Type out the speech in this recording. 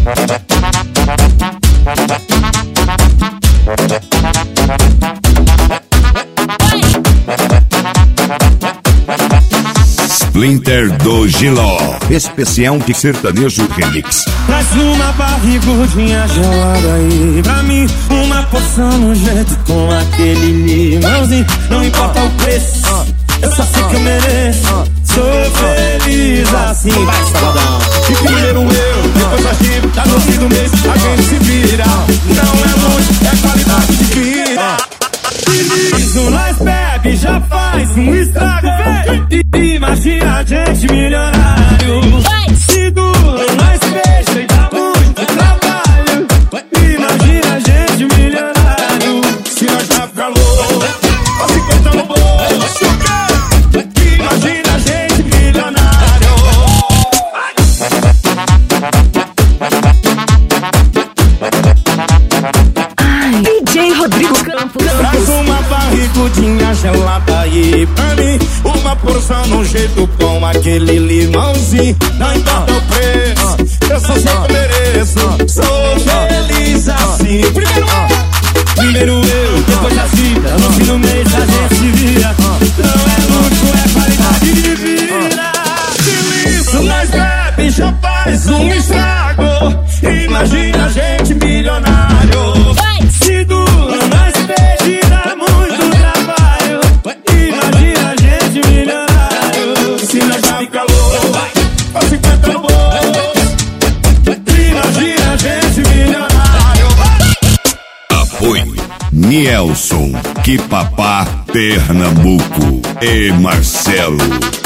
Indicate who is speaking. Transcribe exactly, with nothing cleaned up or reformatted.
Speaker 1: Splinter do Giló, especial de sertanejo remix.
Speaker 2: Traz uma barrigudinha gelada aí pra mim, uma porção no jeito com aquele limãozinho. Não importa o preço, eu só sei que eu mereço. Sou feliz assim. Vai, Sabadão. E primeiro eu, depois a gente, tá no fim do mês a gente se vira. Não é muito, é qualidade de vida. Feliz no nós bebe, já faz um estrago, véi. Imagina a gente milionário. Se duro nós fecha e dá muito trabalho. Imagina a gente milionário. Se nós dá calor, ó cinquenta no bolso. Imagina a gente milionário.
Speaker 3: Ai, D J Rodrigo Campos.
Speaker 2: Traz uma barrigudinha gelada aí pra mim, uma porção no jeito com aquele limãozinho. Não importa o preço, eu só sei que eu mereço. Sou feliz assim. Primeiro eu, primeiro eu, depois a vida. No fim do mês a gente se vira. Não é luxo, é qualidade de vida. Feliz, nós bebe, já faz um estrago. Imagina a gente milionário. Se duro, nós pede, dá muito trabalho. Imagina a gente milionário. Se nós dá calor, ó cinquenta no bolso. Imagina a gente milionário.
Speaker 1: Apoio Nielson, Quipapá, Pernambuco e Marcelo.